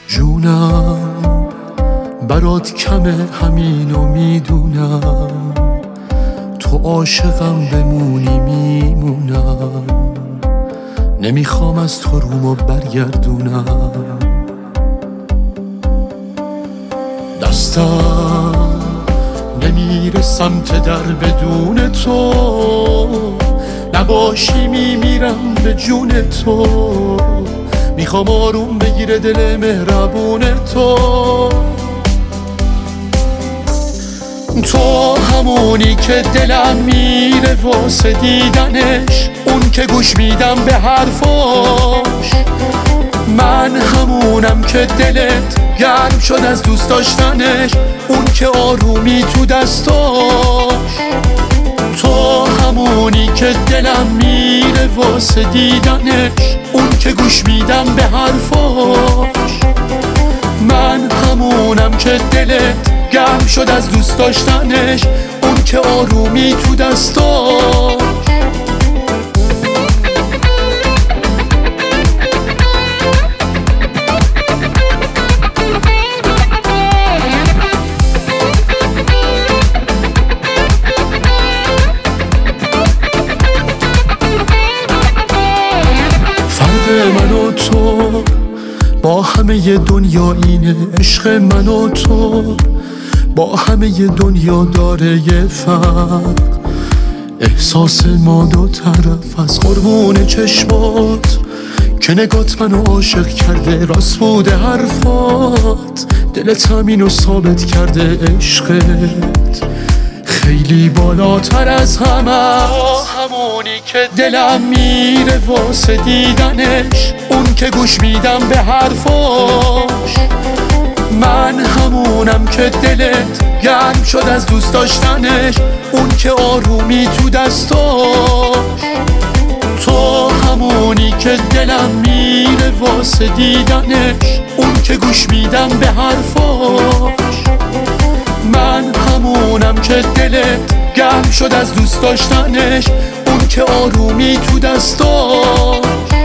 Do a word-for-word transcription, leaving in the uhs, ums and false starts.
جونم برات کمه همینو میدونم، تو عاشقم بمونی میمونم، نمیخوام از تو رومو برگردونم. دستم نمیره سمت در بدون تو، نباشی میمیرم به جون تو، میخوام آروم بگیره دل مهربون تو. تو همونی که دلم میره واسه دیدنش، اون که گوش میدم به حرفاش. من همونم که دلت گرم شد از دوست داشتنش، اون که آرومی تو دستاش. تو همونی که دلم میره واسه دیدنش، اون که گوش میدم به حرفاش. من همونم که دلت گرم شد از دوست داشتنش، اون که آرومی تو دستاش. من و تو با همه دنیا اینه، عشق من و تو با همه دنیا داره یه فرق. احساس ما دو طرف از قربون چشمات، که نگات منو عاشق کرده، راست بوده حرفات، دلت همینو ثابت کرده. عشقت خیلی بالاتر از همه، همونی که دلم میره واسه دیدنش، اون که گوش میدم به حرفاش. من همونم که دلت گرم شد از دوست داشتنش، اون که آرومی تو دستاش. تو همونی که دلم میره واسه دیدنش، اون که گوش میدم به حرفاش. من همونم که دلت گرم شد از دوست داشتنش، اون که آرومی تو دستاش.